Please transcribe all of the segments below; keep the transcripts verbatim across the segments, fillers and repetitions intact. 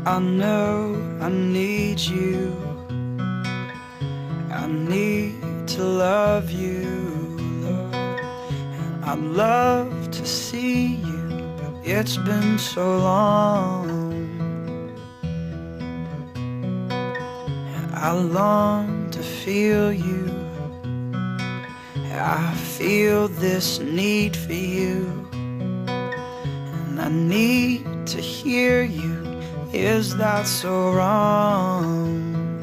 I know I need you. I need to love you, Lord. And I'd love to see you, but it's been so long. And I long to feel you. I feel this need for you. And I need to hear you. Is that so wrong?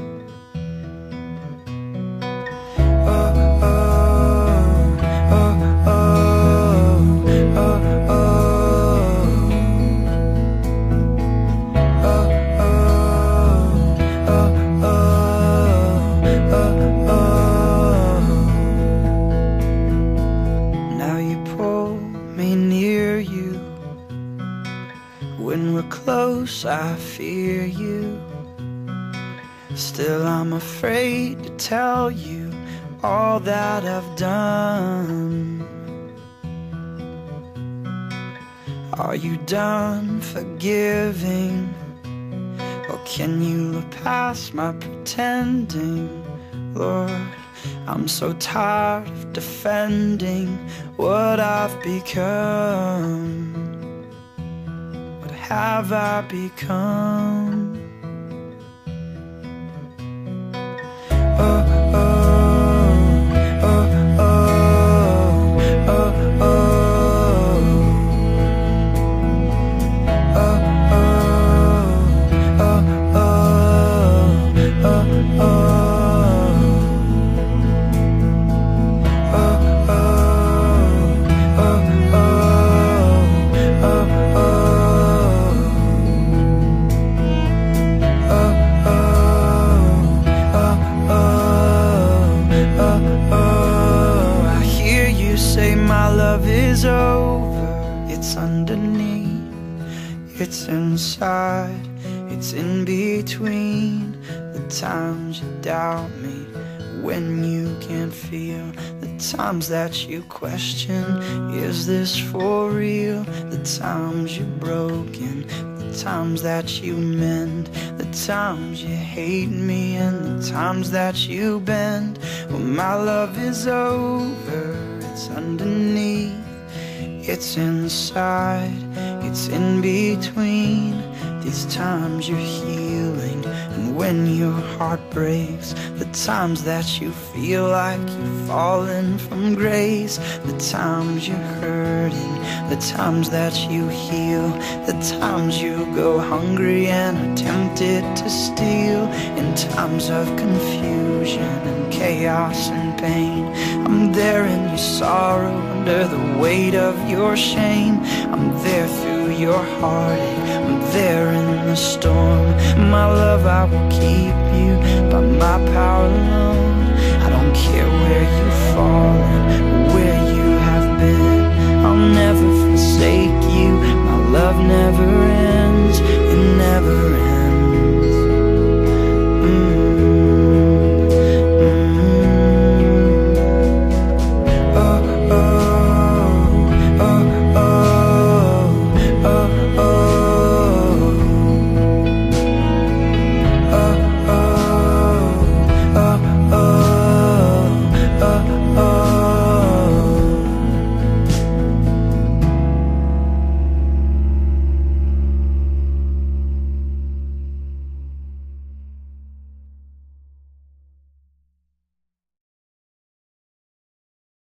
When we're close, I fear you. Still, I'm afraid to tell you all that I've done. Are you done forgiving? Or can you look past my pretending? Lord, I'm so tired of defending what I've become. Have I become? Oh, oh, oh, oh, oh, oh, oh, oh, oh. Is over, it's underneath, it's inside, it's in between. The times you doubt me when you can't feel, the times that you question, is this for real? The times you're broken, the times that you mend, the times you hate me and the times that you bend. Well, my love is over, it's underneath, it's inside, it's in between. These times you're healing, and when your heart breaks, the times that you feel like you've fallen from grace, the times you're hurting, the times that you heal, the times you go hungry and are tempted to steal. In times of confusion and chaos and pain, I'm there in your sorrow, under the weight of your shame. I'm there through your heartache, I'm there in the storm. My love, I will keep you by my power alone.